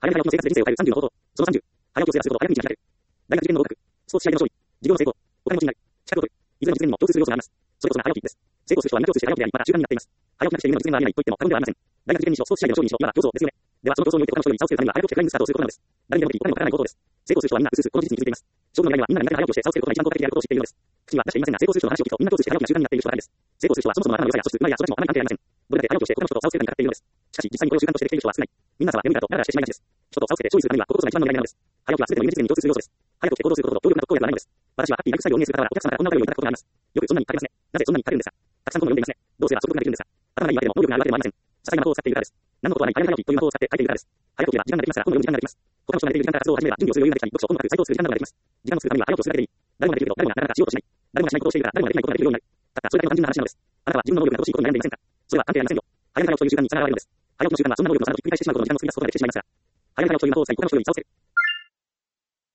早め早起きの生活で人生を変える30の方法。その30、早起きをすればするほど早く道が開ける。大学受験の合格、スポーツ試合での勝利、事業の成功、お金持ちになる、資格を取る。いずれの実現にも共通する要素があります。それこそが早起きです。成功する人はみんな共通して早起きであり、また習慣になっています。早起きなくして夢の実現がありえないと言っても過言ではありません。大学受験にしろ、スポーツ試合での勝利にしろ、いわば競争ですよね。では、その競争において他の人より差をつけるためには早く起きてフライングスタートをすることなのです。誰にでもでき、お金もかからないことです。成功する人はみんなうすうすこの事実に気づいています。勝負の未来にはみんなが苦手な早起きをして差をつけることが一番効果的であることを知っているのです。口には出していませんが、成功する人の話を聞くとみんな共通して早起きが習慣になっている人ばかりです。成功する人はそもそも頭の良さや素質、うまいや育ちもあまり関係ありません。どれだけ早起きをして他の人と差をつけるかにかかっているのです。しかし、実際にこれを習慣としてできる人は少ない。みんなさは眠いからとダラダラしてしまいがちです。人と差をつけて勝利するためにはこここそが一番のやりなのです。早起きは全ての夢実現に共通する要素です。早起きて行動することと協力など協力はないのです。私はハッピーライフスタイルを運営する方はお客様からこんなお便りをいただくことがあります。よくそんなに書けますね。なぜそんなに書けるんですか。たくさん本を読んでいますね。どうすれば速読ができるんですか。頭がいいわけでも能力があるわけでもありません。些細な的を使っているからです。何のことはない早め早起きという的を使って書いているからです。早起きれば時間ができますから本を読む時間ができます。他の人が寝ている時間から活動を始めれば準備をする余裕ができたり、読書、音楽、サイトをする時間などができます。時間を作るためには早起きをするだけでいい。誰もができるけど誰もがなかなかしようとしない。誰もがしないことをしているから誰もができないことができるようになる。たったそれだけの単純な話なのです。あなたは自分の能力が乏しいことに悩んでいませんか。それは関係ありませんよ。早め早起きという習慣につながるのです。早起きの習慣はそんな能力の差などをひっくり返してしまうことの時間の少なさを解決してしまいますから。早め早起きという的を使い他の人より差をつける。